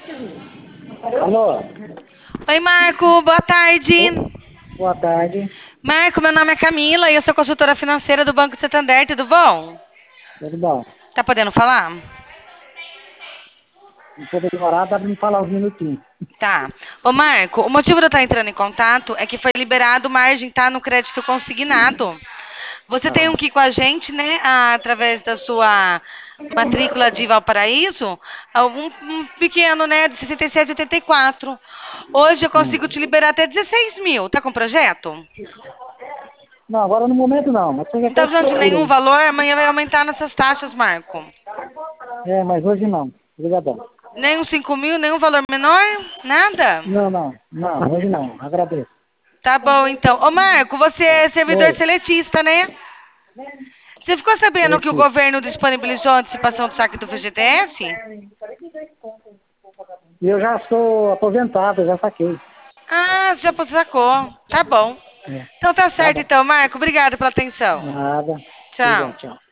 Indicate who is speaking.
Speaker 1: Alô?
Speaker 2: Oi, Marco, boa tarde.
Speaker 1: Ô, boa tarde.
Speaker 2: Marco, meu nome é Camila e eu sou consultora financeira do Banco Santander, tudo bom?
Speaker 1: Tudo bom?
Speaker 2: Tá podendo falar?
Speaker 1: Um pouco demorado, dá pra me falar uns minutinhos.
Speaker 2: Tá. Ô, Marco, o motivo de eu estar entrando em contato é que foi liberado margem, tá, no crédito consignado. Você tem um
Speaker 1: Ah,
Speaker 2: aqui com a gente, né, através da sua matrícula de Valparaíso, um pequeno, né, de 67,84. Hoje eu consigo te
Speaker 1: hum.
Speaker 2: liberar até 16 mil. Tá com projeto?
Speaker 1: Não, agora no momento não, mas qualquer
Speaker 2: Não tá
Speaker 1: coisa
Speaker 2: precisando de
Speaker 1: procura
Speaker 2: nenhum
Speaker 1: aí.
Speaker 2: valor, amanhã vai aumentar nessas taxas, Marco.
Speaker 1: É, mas hoje não. Obrigadão.
Speaker 2: Nem uns 5 mil, nenhum valor menor? Nada?
Speaker 1: Não, não, não, hoje não. Agradeço.
Speaker 2: Tá bom, então. Ô, Marco, você
Speaker 1: Tá.
Speaker 2: é servidor
Speaker 1: Oi,
Speaker 2: seletista, né? Você ficou sabendo que o
Speaker 1: Celestino.
Speaker 2: governo disponibilizou a antecipação do saque do FGTS?
Speaker 1: E eu já sou aposentado, eu já saquei.
Speaker 2: Ah, você já sacou. Tá bom.
Speaker 1: É,
Speaker 2: Então tá
Speaker 1: tá
Speaker 2: certo,
Speaker 1: bom.
Speaker 2: então, Marco. Obrigada pela atenção.
Speaker 1: Nada. Tudo bom,
Speaker 2: Tchau.
Speaker 1: tchau.